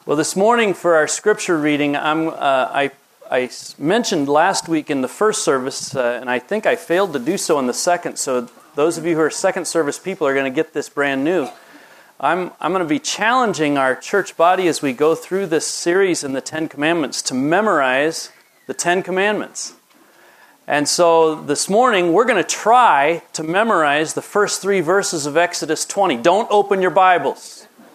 Well, this morning for our scripture reading, I mentioned last week in the first service, and I think I failed to do so in the second, so those of you who are second service people are going to get this brand new. I'm going to be challenging our church body as we go through this series in the Ten Commandments to memorize the Ten Commandments. And so this morning, we're going to try to memorize the first 3 verses of Exodus 20. Don't open your Bibles.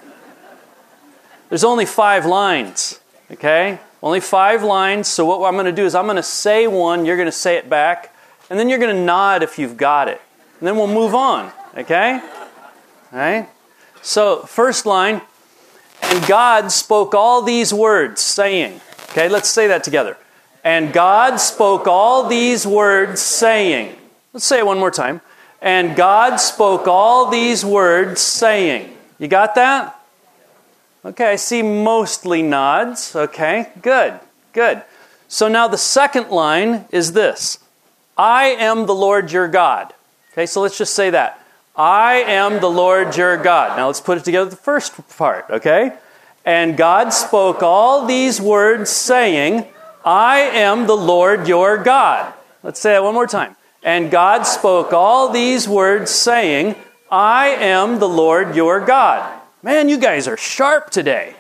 There's only 5 lines, okay? Only 5 lines, so what I'm going to do is I'm going to say one, you're going to say it back, and then you're going to nod if you've got it. And then we'll move on, okay? All right? So, first line, and God spoke all these words, saying, okay, let's say that together. And God spoke all these words, saying, let's say it one more time. And God spoke all these words, saying. You got that? Okay, I see mostly nods. Okay, good. So now the second line is this. I am the Lord your God. Okay, so let's just say that. I am the Lord your God. Now let's put it together the first part, okay? And God spoke all these words saying, I am the Lord your God. Let's say that one more time. And God spoke all these words saying, I am the Lord your God. Man, you guys are sharp today.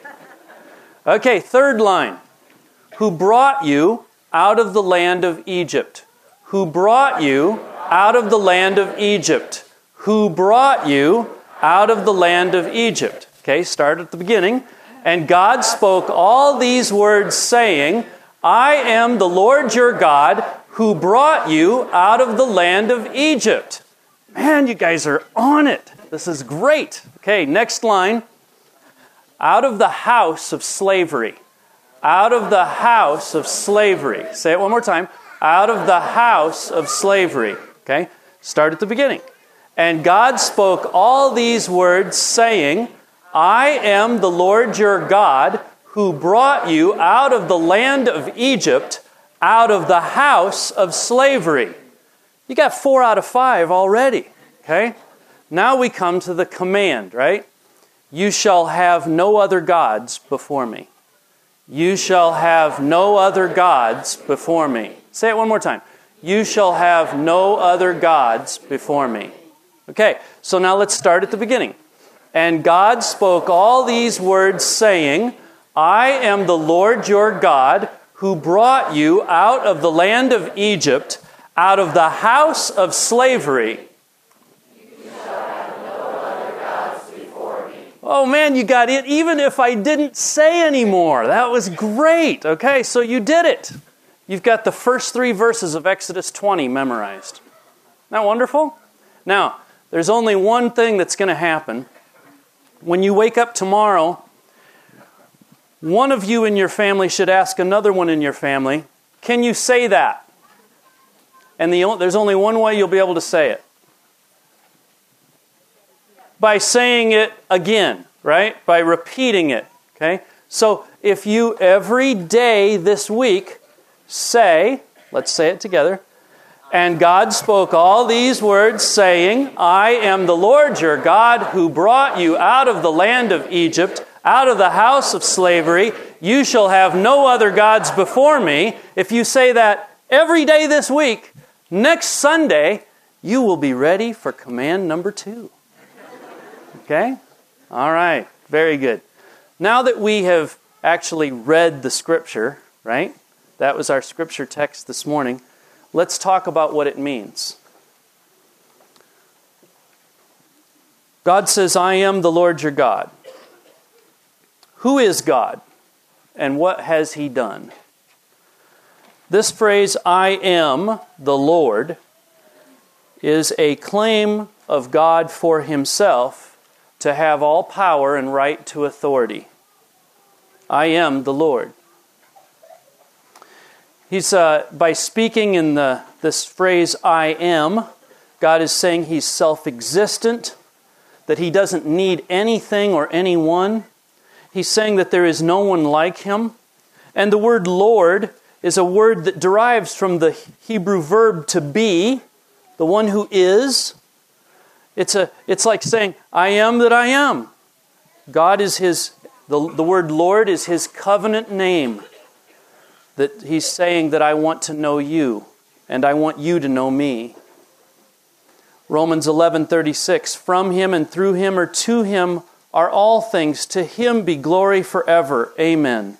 Okay, third line. Who brought you out of the land of Egypt? Who brought you out of the land of Egypt? Who brought you out of the land of Egypt? Okay, start at the beginning. And God spoke all these words saying, I am the Lord your God who brought you out of the land of Egypt. Man, you guys are on it. This is great. Okay, next line. Out of the house of slavery. Out of the house of slavery. Say it one more time. Out of the house of slavery. Okay, start at the beginning. And God spoke all these words saying, I am the Lord your God who brought you out of the land of Egypt, out of the house of slavery. You got 4 out of 5 already. Okay? Now we come to the command, right? You shall have no other gods before me. You shall have no other gods before me. Say it one more time. You shall have no other gods before me. Okay, so now let's start at the beginning. And God spoke all these words saying, I am the Lord your God who brought you out of the land of Egypt, out of the house of slavery. Oh man, you got it, even if I didn't say any more. That was great. Okay, so you did it. You've got the first 3 verses of Exodus 20 memorized. Isn't that wonderful? Now, there's only one thing that's going to happen. When you wake up tomorrow, one of you in your family should ask another one in your family, can you say that? And there's only one way you'll be able to say it. By saying it again, right? By repeating it, okay? So if you every day this week say, let's say it together, and God spoke all these words saying, I am the Lord your God who brought you out of the land of Egypt, out of the house of slavery. You shall have no other gods before me. If you say that every day this week, next Sunday, you will be ready for command number 2. Okay? All right. Very good. Now that we have actually read the scripture, right? That was our scripture text this morning. Let's talk about what it means. God says, I am the Lord your God. Who is God? And what has He done? This phrase, I am the Lord, is a claim of God for Himself to have all power and right to authority. I am the Lord. He's by speaking in this phrase, I am, God is saying He's self-existent, that He doesn't need anything or anyone. He's saying that there is no one like Him. And the word Lord is a word that derives from the Hebrew verb to be, the one who is. It's like saying, I am that I am. God is His The word Lord is His covenant name. That He's saying that I want to know you, and I want you to know me. Romans 11:36, from Him and through Him or to Him are all things. To Him be glory forever. Amen.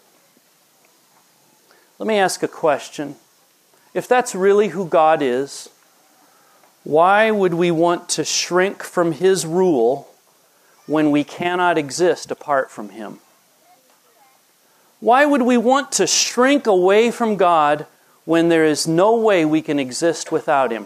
Let me ask a question. If that's really who God is, why would we want to shrink from His rule when we cannot exist apart from Him? Why would we want to shrink away from God when there is no way we can exist without Him?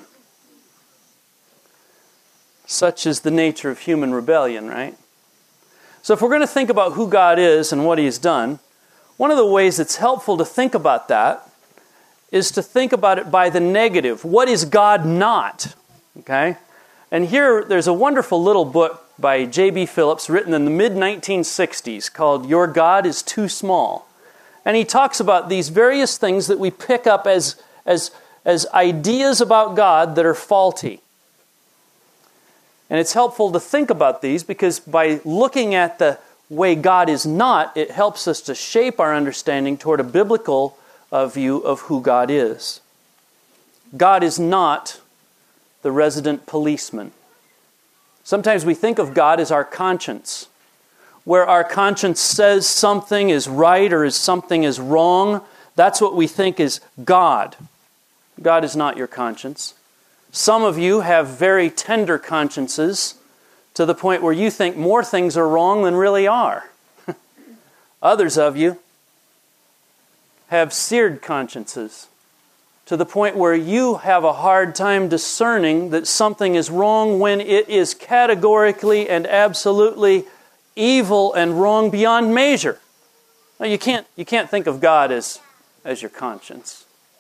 Such is the nature of human rebellion, right? So if we're going to think about who God is and what He's done, one of the ways it's helpful to think about that is to think about it by the negative. What is God not? Okay? And here there's a wonderful little book by J.B. Phillips written in the mid-1960s called Your God is Too Small. And he talks about these various things that we pick up as ideas about God that are faulty. And it's helpful to think about these because by looking at the way God is not, it helps us to shape our understanding toward a biblical view of who God is. God is not the resident policeman. Sometimes we think of God as our conscience, where our conscience says something is right or something is wrong. That's what we think is God. God is not your conscience. Some of you have very tender consciences to the point where you think more things are wrong than really are. Others of you have seared consciences to the point where you have a hard time discerning that something is wrong when it is categorically and absolutely evil and wrong beyond measure. Now, you can't think of God as your conscience.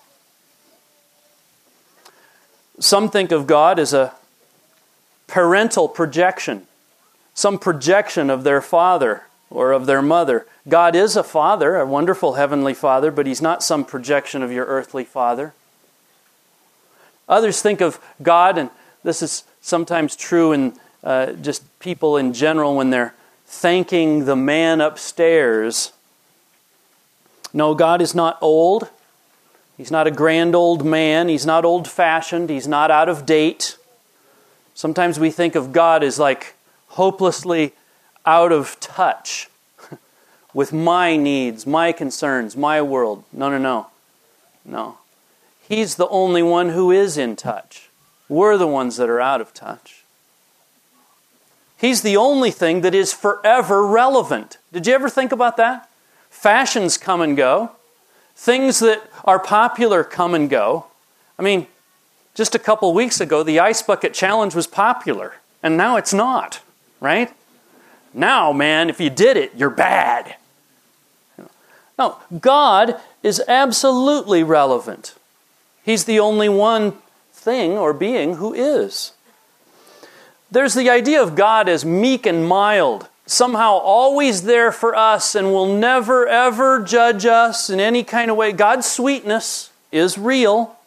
Some think of God as a parental projection, some projection of their father or of their mother. God is a father, a wonderful heavenly father, but He's not some projection of your earthly father. Others think of God, and this is sometimes true in just people in general when they're thanking the man upstairs. No, God is not old. He's not a grand old man. He's not old-fashioned. He's not out of date. Sometimes we think of God as like hopelessly out of touch with my needs, my concerns, my world. No. He's the only one who is in touch. We're the ones that are out of touch. He's the only thing that is forever relevant. Did you ever think about that? Fashions come and go. Things that are popular come and go. I mean, just a couple weeks ago, the Ice Bucket Challenge was popular. And now it's not, right? Now, man, if you did it, you're bad. No, God is absolutely relevant. He's the only one thing or being who is. There's the idea of God as meek and mild, somehow always there for us and will never ever judge us in any kind of way. God's sweetness is real.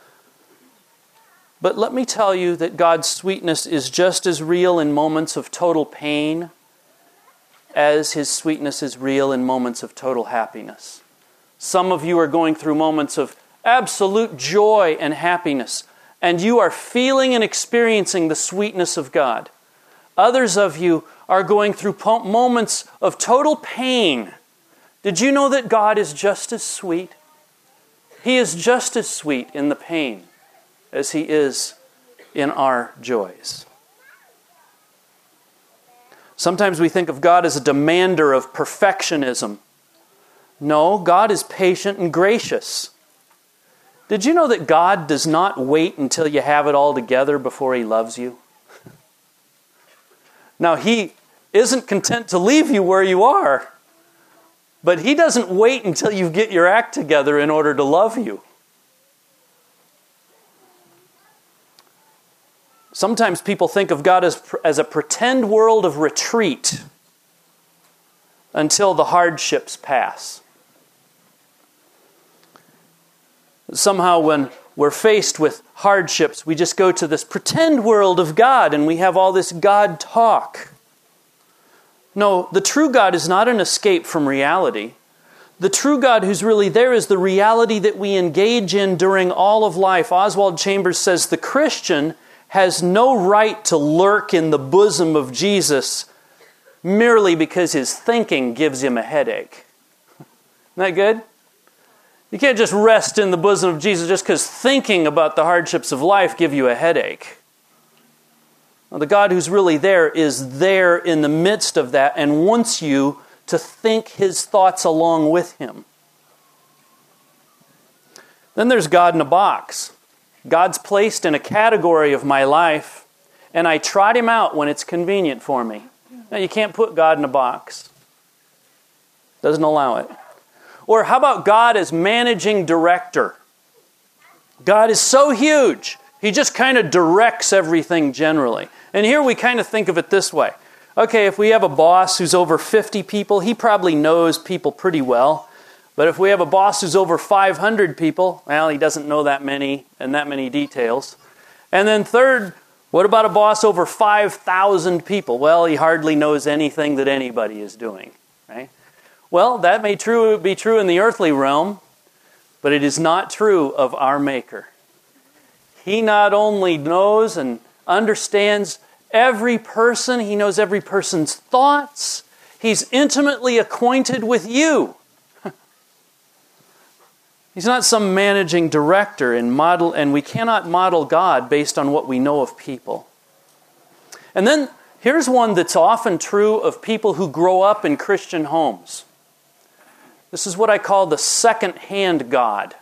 But let me tell you that God's sweetness is just as real in moments of total pain as His sweetness is real in moments of total happiness. Some of you are going through moments of absolute joy and happiness, and you are feeling and experiencing the sweetness of God. Others of you are going through moments of total pain. Did you know that God is just as sweet? He is just as sweet in the pain as He is in our joys. Sometimes we think of God as a demander of perfectionism. No, God is patient and gracious. Did you know that God does not wait until you have it all together before He loves you? Now, He isn't content to leave you where you are, but He doesn't wait until you get your act together in order to love you. Sometimes people think of God as a pretend world of retreat until the hardships pass. Somehow when we're faced with hardships, we just go to this pretend world of God and we have all this God talk. No, the true God is not an escape from reality. The true God who's really there is the reality that we engage in during all of life. Oswald Chambers says the Christian has no right to lurk in the bosom of Jesus merely because his thinking gives him a headache. Isn't that good? You can't just rest in the bosom of Jesus just because thinking about the hardships of life give you a headache. Well, the God who's really there is there in the midst of that and wants you to think His thoughts along with Him. Then there's God in a box. God's placed in a category of my life, and I trot Him out when it's convenient for me. Now, you can't put God in a box. Doesn't allow it. Or how about God as managing director? God is so huge, He just kind of directs everything generally. And here we kind of think of it this way. Okay, if we have a boss who's over 50 people, he probably knows people pretty well. But if we have a boss who's over 500 people, well, he doesn't know that many and that many details. And then third, what about a boss over 5,000 people? Well, he hardly knows anything that anybody is doing, right? Well, that may be true in the earthly realm, but it is not true of our Maker. He not only knows and understands every person, He knows every person's thoughts. He's intimately acquainted with you. He's not some managing director and we cannot model God based on what we know of people. And then here's one that's often true of people who grow up in Christian homes. This is what I call the second-hand God.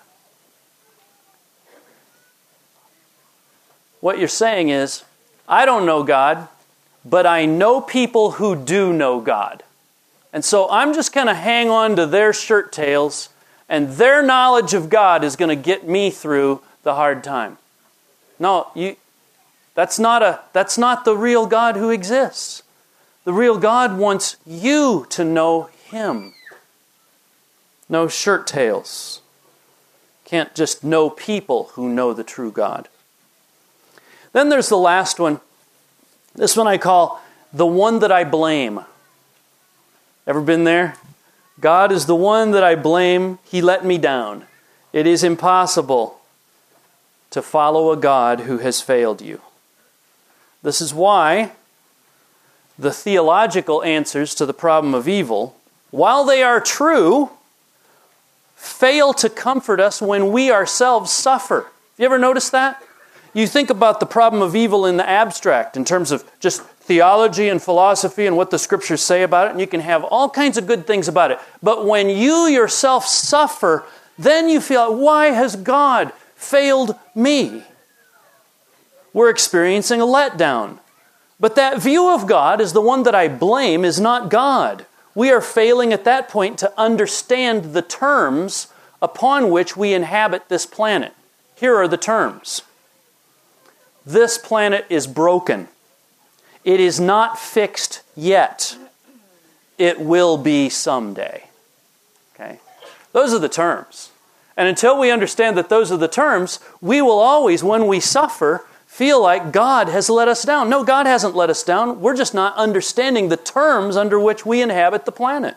What you're saying is, I don't know God, but I know people who do know God. And so I'm just going to hang on to their shirt tails, and their knowledge of God is going to get me through the hard time. No, that's not the real God who exists. The real God wants you to know Him. No shirt tails. Can't just know people who know the true God. Then there's the last one. This one I call the one that I blame. Ever been there? God is the one that I blame. He let me down. It is impossible to follow a God who has failed you. This is why the theological answers to the problem of evil, while they are true, fail to comfort us when we ourselves suffer. You ever notice that? You think about the problem of evil in the abstract, in terms of just theology and philosophy and what the Scriptures say about it, and you can have all kinds of good things about it. But when you yourself suffer, then you feel, why has God failed me? We're experiencing a letdown. But that view of God as the one that I blame is not God. We are failing at that point to understand the terms upon which we inhabit this planet. Here are the terms. This planet is broken. It is not fixed yet. It will be someday. Okay? Those are the terms. And until we understand that those are the terms, we will always, when we suffer, feel like God has let us down. No, God hasn't let us down. We're just not understanding the terms under which we inhabit the planet.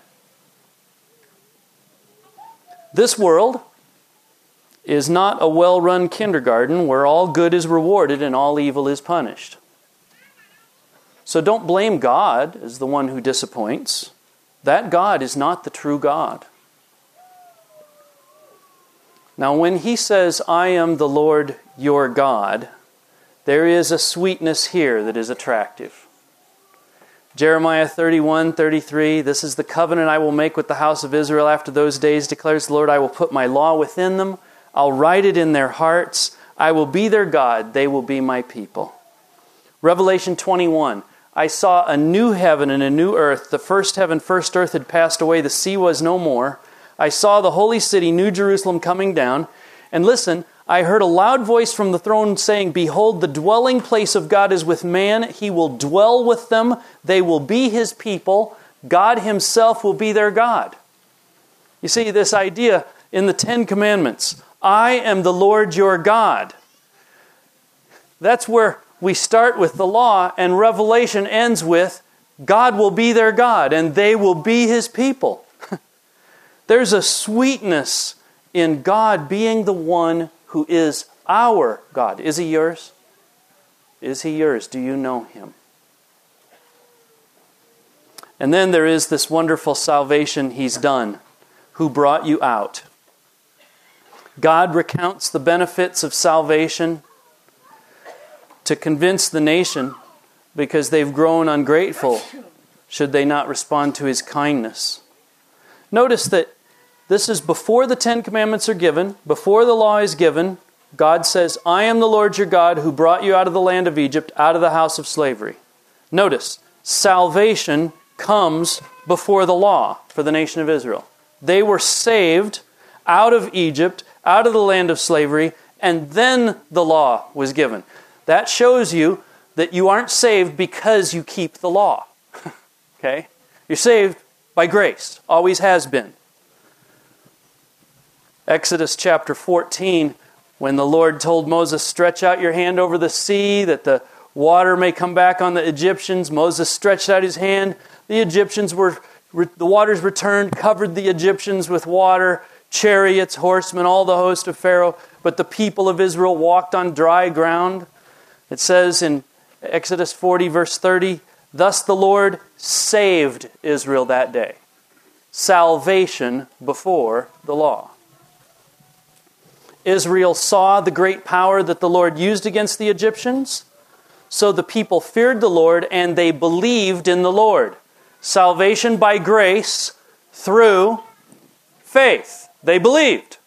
This world is not a well-run kindergarten where all good is rewarded and all evil is punished. So don't blame God as the one who disappoints. That God is not the true God. Now, when He says, I am the Lord your God, there is a sweetness here that is attractive. Jeremiah 31:33, this is the covenant I will make with the house of Israel after those days, declares the Lord, I will put my law within them. I'll write it in their hearts. I will be their God. They will be my people. Revelation 21, I saw a new heaven and a new earth. The first heaven, first earth had passed away. The sea was no more. I saw the holy city, New Jerusalem, coming down. And listen, I heard a loud voice from the throne saying, behold, the dwelling place of God is with man. He will dwell with them. They will be His people. God Himself will be their God. You see, this idea in the Ten Commandments, I am the Lord your God. That's where we start with the law, and Revelation ends with, God will be their God, and they will be His people. There's a sweetness in God being the one who is our God. Is He yours? Is He yours? Do you know Him? And then there is this wonderful salvation He's done, who brought you out. God recounts the benefits of salvation to convince the nation because they've grown ungrateful should they not respond to His kindness. Notice that this is before the Ten Commandments are given, before the law is given. God says, I am the Lord your God who brought you out of the land of Egypt, out of the house of slavery. Notice, salvation comes before the law for the nation of Israel. They were saved out of Egypt, out of the land of slavery, and then the law was given. That shows you that you aren't saved because you keep the law. Okay? You're saved by grace. Always has been. Exodus chapter 14, when the Lord told Moses, stretch out your hand over the sea that the water may come back on the Egyptians. Moses stretched out his hand. The waters returned, covered the Egyptians with water, chariots, horsemen, all the host of Pharaoh. But the people of Israel walked on dry ground. It says in Exodus 40, verse 30, thus the Lord saved Israel that day. Salvation before the law. Israel saw the great power that the Lord used against the Egyptians. So the people feared the Lord and they believed in the Lord. Salvation by grace through faith. They believed.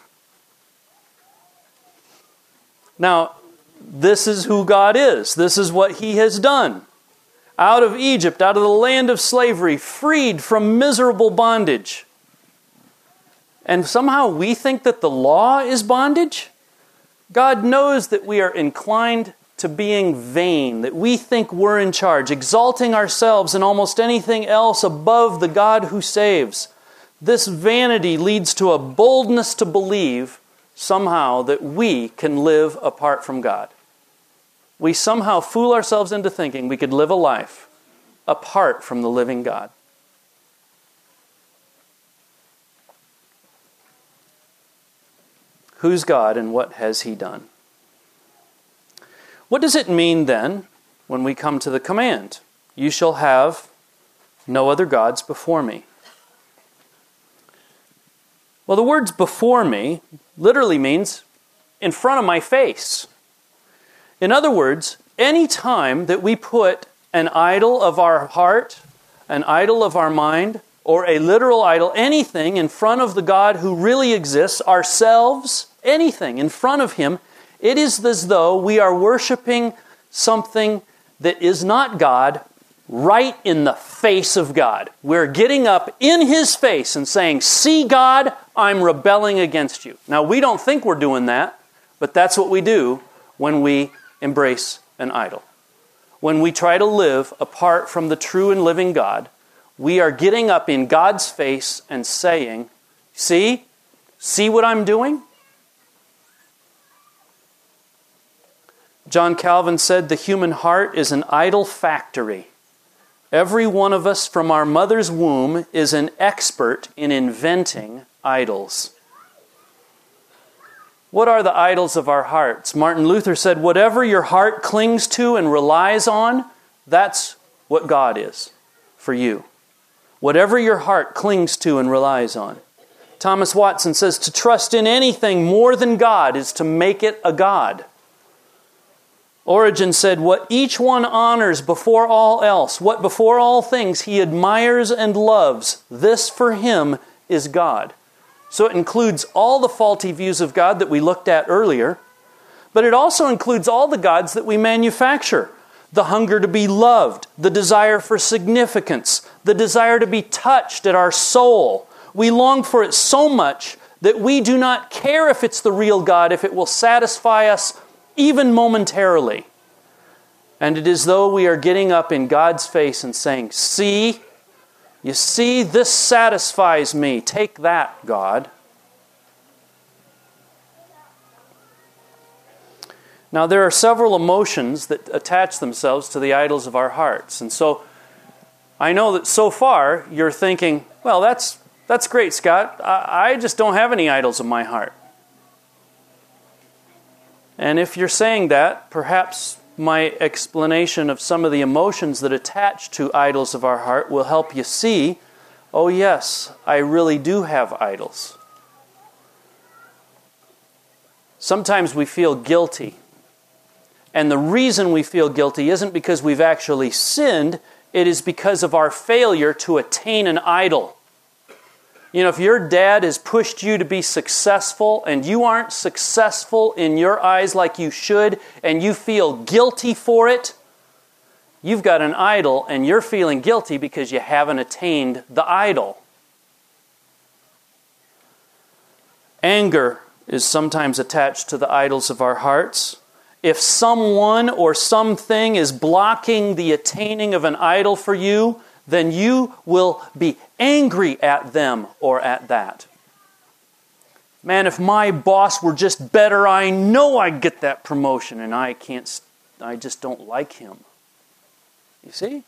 Now, this is who God is. This is what He has done. Out of Egypt, out of the land of slavery, freed from miserable bondage. And somehow we think that the law is bondage. God knows that we are inclined to being vain, that we think we're in charge, exalting ourselves and almost anything else above the God who saves. This vanity leads to a boldness to believe somehow that we can live apart from God. We somehow fool ourselves into thinking we could live a life apart from the living God. Who's God and what has He done? What does it mean then when we come to the command? You shall have no other gods before me. Well, the words before me literally means in front of my face. In other words, any time that we put an idol of our heart, an idol of our mind, or a literal idol, anything in front of the God who really exists, ourselves, anything in front of Him, it is as though we are worshiping something that is not God right in the face of God. We're getting up in His face and saying, see God, I'm rebelling against you. Now, we don't think we're doing that, but that's what we do when we embrace an idol. When we try to live apart from the true and living God, we are getting up in God's face and saying, see what I'm doing? John Calvin said, the human heart is an idol factory. Every one of us from our mother's womb is an expert in inventing idols. What are the idols of our hearts? Martin Luther said, whatever your heart clings to and relies on, that's what God is for you. Whatever your heart clings to and relies on. Thomas Watson says, to trust in anything more than God is to make it a god. Origen said, what each one honors before all else, what before all things he admires and loves, this for him is God. So it includes all the faulty views of God that we looked at earlier, but it also includes all the gods that we manufacture. The hunger to be loved, the desire for significance, the desire to be touched at our soul. We long for it so much that we do not care if it's the real God, if it will satisfy us even momentarily. And it is though we are getting up in God's face and saying, see, you see, this satisfies me. Take that, God. Now, there are several emotions that attach themselves to the idols of our hearts. And so, I know that so far you're thinking, well, that's great, Scott. I just don't have any idols in my heart. And if you're saying that, perhaps my explanation of some of the emotions that attach to idols of our heart will help you see, oh yes, I really do have idols. Sometimes we feel guilty. And the reason we feel guilty isn't because we've actually sinned, it is because of our failure to attain an idol. You know, if your dad has pushed you to be successful and you aren't successful in your eyes like you should and you feel guilty for it, you've got an idol and you're feeling guilty because you haven't attained the idol. Anger is sometimes attached to the idols of our hearts. If someone or something is blocking the attaining of an idol for you, then you will be angry at them or at that. Man, if my boss were just better, I know I'd get that promotion, and I just don't like him. You see?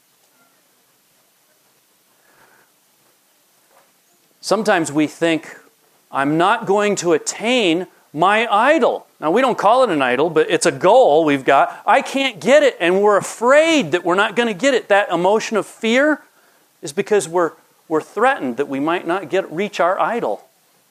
Sometimes we think, I'm not going to attain my idol. Now, we don't call it an idol, but it's a goal we've got. I can't get it, and we're afraid that we're not going to get it. That emotion of fear is because we're threatened that we might not reach our idol.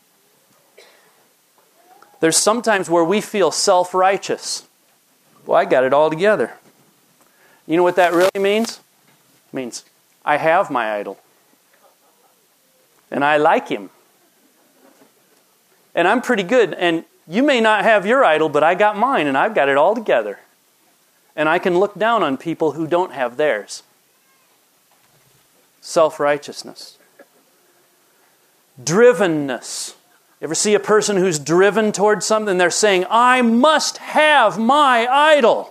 There's sometimes where we feel self-righteous. Well, I got it all together. You know what that really means? It means I have my idol. And I like him. And I'm pretty good. And you may not have your idol, but I got mine, and I've got it all together. And I can look down on people who don't have theirs. Self-righteousness. Drivenness. You ever see a person who's driven towards something? They're saying, I must have my idol.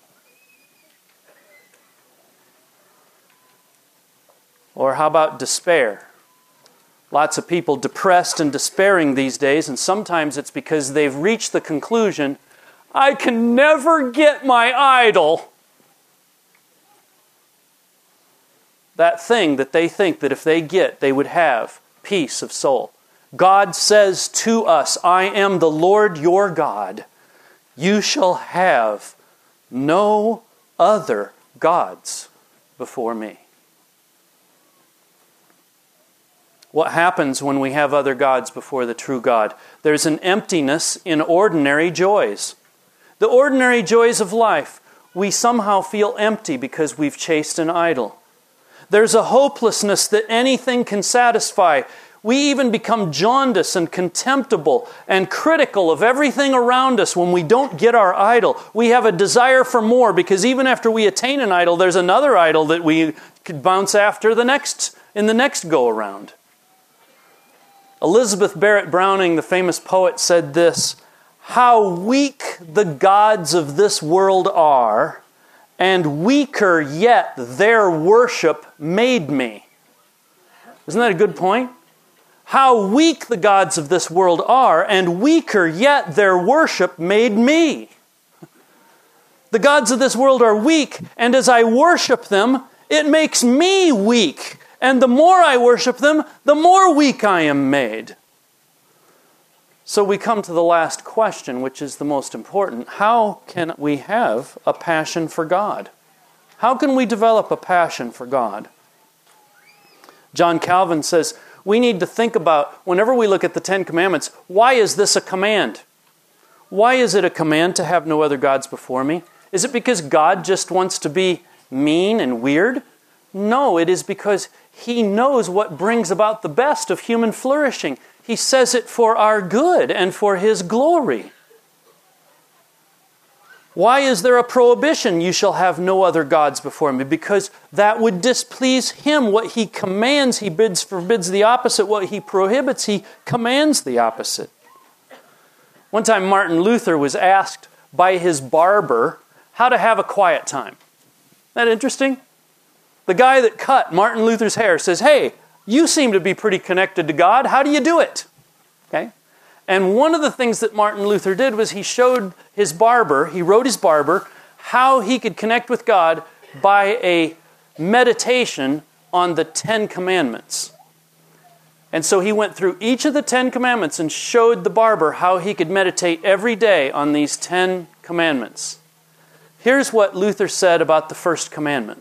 Or how about despair? Lots of people depressed and despairing these days, and sometimes it's because they've reached the conclusion, I can never get my idol. That thing that they think that if they get, they would have peace of soul. God says to us, I am the Lord your God. You shall have no other gods before me. What happens when we have other gods before the true God? There's an emptiness in ordinary joys. The ordinary joys of life, we somehow feel empty because we've chased an idol. There's a hopelessness that anything can satisfy. We even become jaundiced and contemptible and critical of everything around us when we don't get our idol. We have a desire for more because even after we attain an idol, there's another idol that we could bounce after in the next go-around. Elizabeth Barrett Browning, the famous poet, said this, how weak the gods of this world are, and weaker yet their worship made me. Isn't that a good point? How weak the gods of this world are, and weaker yet their worship made me. The gods of this world are weak, and as I worship them, it makes me weak. And the more I worship them, the more weak I am made. So we come to the last question, which is the most important. How can we have a passion for God? How can we develop a passion for God? John Calvin says, we need to think about, whenever we look at the Ten Commandments, why is this a command? Why is it a command to have no other gods before me? Is it because God just wants to be mean and weird? No, it is because He knows what brings about the best of human flourishing. He says it for our good and for His glory. Why is there a prohibition, you shall have no other gods before me? Because that would displease Him. What He commands, He forbids the opposite. What He prohibits, He commands the opposite. One time Martin Luther was asked by his barber how to have a quiet time. Isn't that interesting? The guy that cut Martin Luther's hair says, hey, you seem to be pretty connected to God. How do you do it? Okay? And one of the things that Martin Luther did was he wrote his barber, how he could connect with God by a meditation on the 10 commandments. And so he went through each of the 10 commandments and showed the barber how he could meditate every day on these 10 commandments. Here's what Luther said about the first commandment.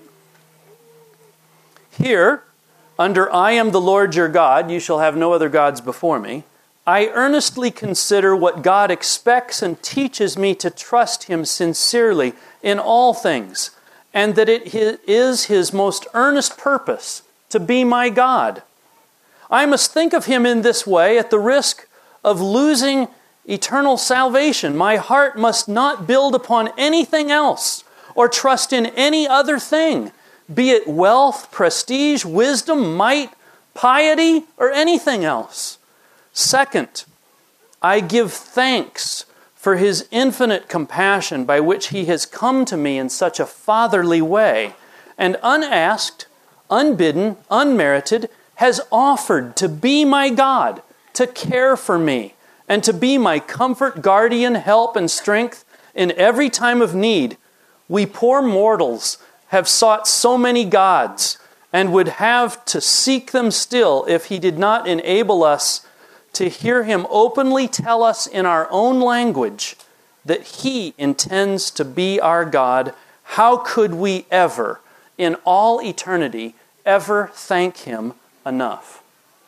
Here, under I am the Lord your God, you shall have no other gods before me, I earnestly consider what God expects and teaches me to trust Him sincerely in all things, and that it is His most earnest purpose to be my God. I must think of Him in this way at the risk of losing eternal salvation. My heart must not build upon anything else or trust in any other thing, be it wealth, prestige, wisdom, might, piety, or anything else. Second, I give thanks for His infinite compassion by which He has come to me in such a fatherly way, and unasked, unbidden, unmerited, has offered to be my God, to care for me, and to be my comfort, guardian, help, and strength in every time of need. We poor mortals have sought so many gods, and would have to seek them still if He did not enable us to hear Him openly tell us in our own language that He intends to be our God. How could we ever, in all eternity, ever thank Him enough?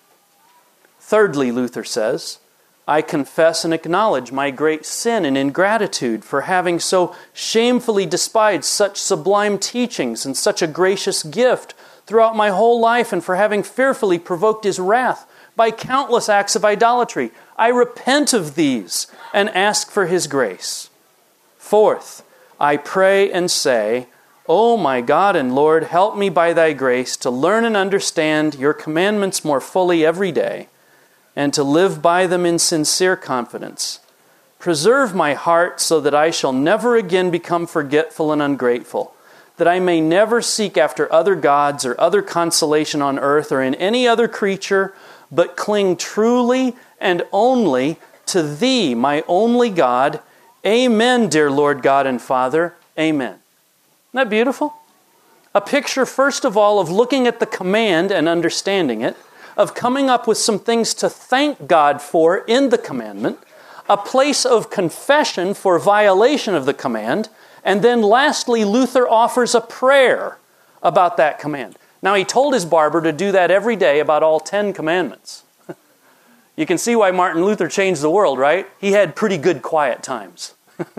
Thirdly, Luther says, I confess and acknowledge my great sin and ingratitude for having so shamefully despised such sublime teachings and such a gracious gift throughout my whole life, and for having fearfully provoked His wrath by countless acts of idolatry. I repent of these and ask for His grace. Fourth, I pray and say, O my God and Lord, help me by Thy grace to learn and understand Your commandments more fully every day, and to live by them in sincere confidence. Preserve my heart so that I shall never again become forgetful and ungrateful, that I may never seek after other gods or other consolation on earth or in any other creature, but cling truly and only to Thee, my only God. Amen, dear Lord God and Father. Amen. Isn't that beautiful? A picture, first of all, of looking at the command and understanding it, of coming up with some things to thank God for in the commandment, a place of confession for violation of the command, and then lastly, Luther offers a prayer about that command. Now, he told his barber to do that every day about all 10 commandments. You can see why Martin Luther changed the world, right? He had pretty good quiet times.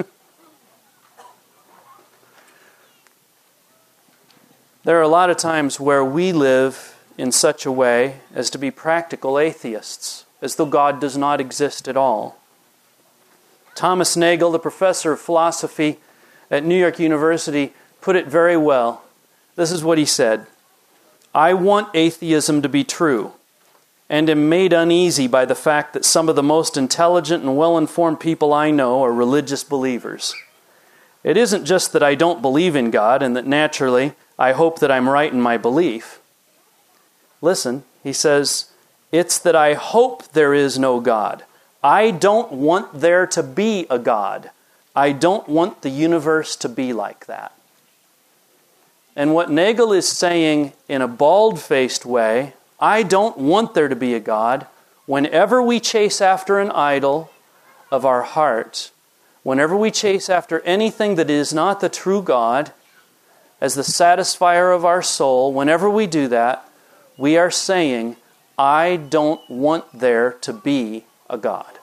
There are a lot of times where we live in such a way as to be practical atheists, as though God does not exist at all. Thomas Nagel, the professor of philosophy at New York University, put it very well. This is what he said: I want atheism to be true, and am made uneasy by the fact that some of the most intelligent and well-informed people I know are religious believers. It isn't just that I don't believe in God and that naturally I hope that I'm right in my belief. Listen, he says, it's that I hope there is no God. I don't want there to be a God. I don't want the universe to be like that. And what Nagel is saying in a bald-faced way, I don't want there to be a God. Whenever we chase after an idol of our heart, whenever we chase after anything that is not the true God, as the satisfier of our soul, whenever we do that, we are saying, I don't want there to be a God.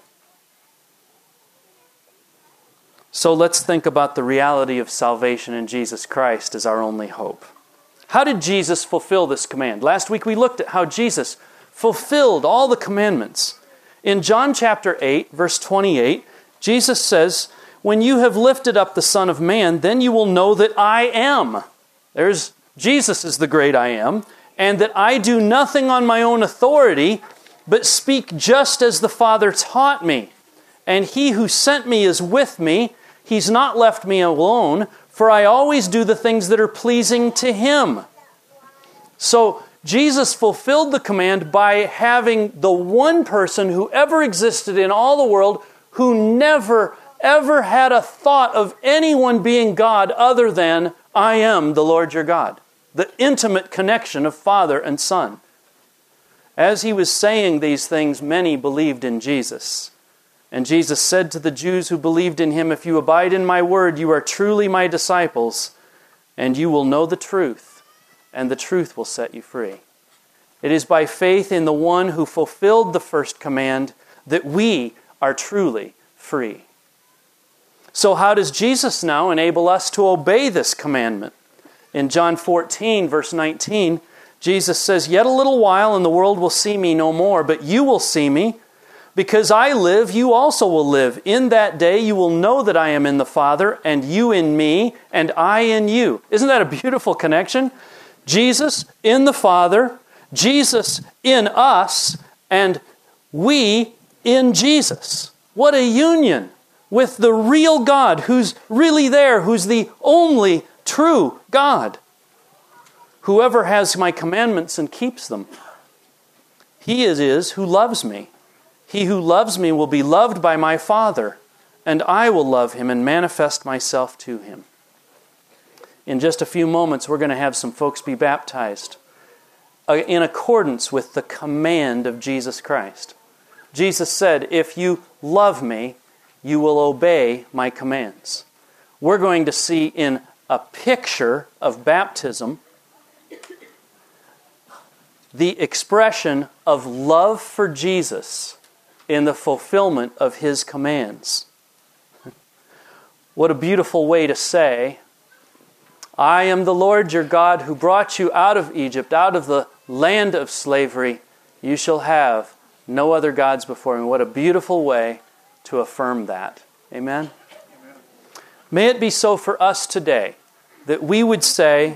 So let's think about the reality of salvation in Jesus Christ as our only hope. How did Jesus fulfill this command? Last week we looked at how Jesus fulfilled all the commandments. In John chapter 8, verse 28, Jesus says, when you have lifted up the Son of Man, then you will know that I am. There's Jesus is the great I am. And that I do nothing on my own authority, but speak just as the Father taught me. And He who sent me is with me. He's not left me alone, for I always do the things that are pleasing to Him. So Jesus fulfilled the command by having the one person who ever existed in all the world who never, ever had a thought of anyone being God other than, I am the Lord your God. the intimate connection of Father and Son. As he was saying these things, many believed in Jesus. And Jesus said to the Jews who believed in him, "If you abide in my word, you are truly my disciples, and you will know the truth, and the truth will set you free." It is by faith in the one who fulfilled the first command that we are truly free. So how does Jesus now enable us to obey this commandment? In John 14, verse 19, Jesus says, "Yet a little while and the world will see me no more, but you will see me. Because I live, you also will live. In that day you will know that I am in the Father, and you in me, and I in you." Isn't that a beautiful connection? Jesus in the Father, Jesus in us, and we in Jesus. What a union with the real God who's really there, who's the only true God. "Whoever has my commandments and keeps them, he it is who loves me. He who loves me will be loved by my Father, and I will love him and manifest myself to him." In just a few moments, we're going to have some folks be baptized in accordance with the command of Jesus Christ. Jesus said, "If you love me, you will obey my commands." We're going to see in a picture of baptism the expression of love for Jesus in the fulfillment of his commands. What a beautiful way to say, "I am the Lord your God who brought you out of Egypt, out of the land of slavery. You shall have no other gods before me." What a beautiful way to affirm that. Amen? Amen. May it be so for us today that we would say,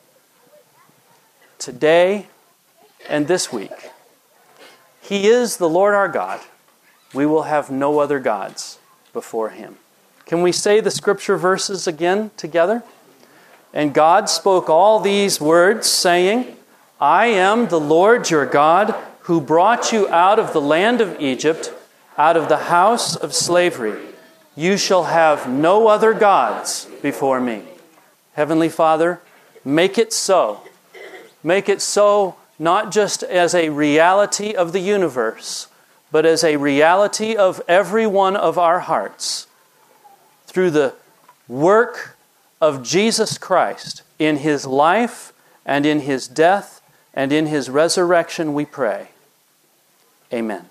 today and this week, He is the Lord our God. We will have no other gods before Him. Can we say the scripture verses again together? "And God spoke all these words, saying, I am the Lord your God, who brought you out of the land of Egypt, out of the house of slavery. You shall have no other gods before me." Heavenly Father, make it so. Make it so not just as a reality of the universe, but as a reality of every one of our hearts. Through the work of Jesus Christ in His life and in His death and in His resurrection, we pray. Amen.